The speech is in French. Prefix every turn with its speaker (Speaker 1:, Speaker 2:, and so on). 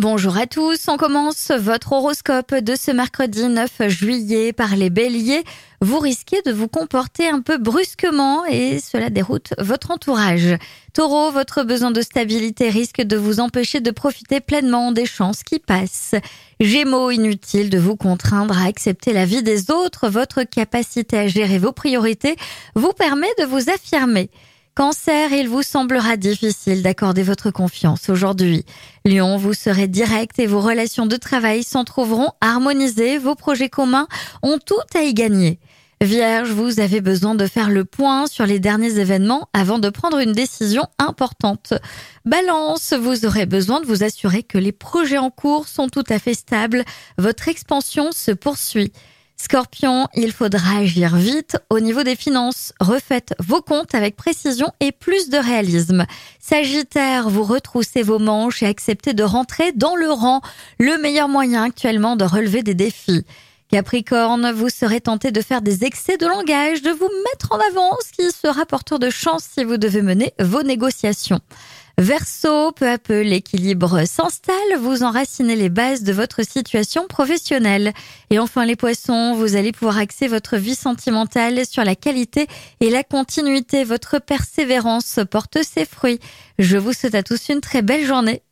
Speaker 1: Bonjour à tous, on commence votre horoscope de ce mercredi 9 juillet par les béliers. Vous risquez de vous comporter un peu brusquement et cela déroute votre entourage. Taureau, votre besoin de stabilité risque de vous empêcher de profiter pleinement des chances qui passent. Gémeaux, inutile de vous contraindre à accepter la vie des autres, votre capacité à gérer vos priorités vous permet de vous affirmer. Cancer, il vous semblera difficile d'accorder votre confiance aujourd'hui. Lion, vous serez direct et vos relations de travail s'en trouveront harmonisées. Vos projets communs ont tout à y gagner. Vierge, vous avez besoin de faire le point sur les derniers événements avant de prendre une décision importante. Balance, vous aurez besoin de vous assurer que les projets en cours sont tout à fait stables. Votre expansion se poursuit. Scorpion, il faudra agir vite au niveau des finances. Refaites vos comptes avec précision et plus de réalisme. Sagittaire, vous retroussez vos manches et acceptez de rentrer dans le rang. Le meilleur moyen actuellement de relever des défis. Capricorne, vous serez tenté de faire des excès de langage, de vous mettre en avant, ce qui sera porteur de chance si vous devez mener vos négociations. Verseau, peu à peu, l'équilibre s'installe, vous enracinez les bases de votre situation professionnelle. Et enfin les poissons, vous allez pouvoir axer votre vie sentimentale sur la qualité et la continuité. Votre persévérance porte ses fruits. Je vous souhaite à tous une très belle journée.